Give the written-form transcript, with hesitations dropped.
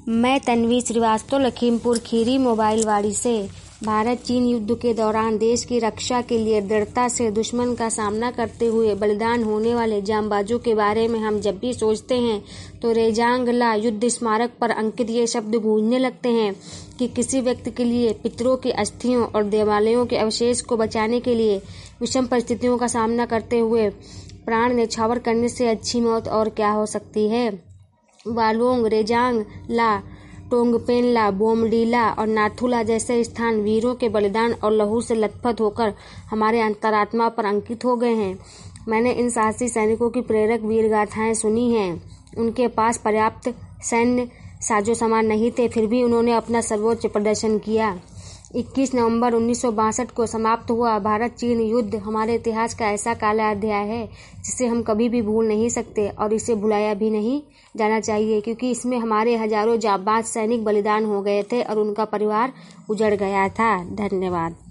मैं तन्वी श्रीवास्तव, लखीमपुर खीरी, मोबाइलवाड़ी से। भारत चीन युद्ध के दौरान देश की रक्षा के लिए दृढ़ता से दुश्मन का सामना करते हुए बलिदान होने वाले जांबाजों के बारे में हम जब भी सोचते हैं तो रेजांग ला युद्ध स्मारक पर अंकित ये शब्द गूंजने लगते हैं कि किसी व्यक्ति के लिए पितरों की अस्थियों और देवालयों के अवशेष को बचाने के लिए विषम परिस्थितियों का सामना करते हुए प्राण न्यौछावर करने से अच्छी मौत और क्या हो सकती है। वालोंग, रेजांग ला, टोंगपेन ला, बोमडीला और नाथुला जैसे स्थान वीरों के बलिदान और लहू से लथपथ होकर हमारे अंतरात्मा पर अंकित हो गए हैं। मैंने इन साहसी सैनिकों की प्रेरक वीर गाथाएं सुनी हैं। उनके पास पर्याप्त सैन्य साजो सामान नहीं थे, फिर भी उन्होंने अपना सर्वोच्च प्रदर्शन किया। 21 नवंबर 1962 को समाप्त हुआ भारत चीन युद्ध हमारे इतिहास का ऐसा काला अध्याय है जिसे हम कभी भी भूल नहीं सकते और इसे भुलाया भी नहीं जाना चाहिए, क्योंकि इसमें हमारे हजारों जांबाज सैनिक बलिदान हो गए थे और उनका परिवार उजड़ गया था। धन्यवाद।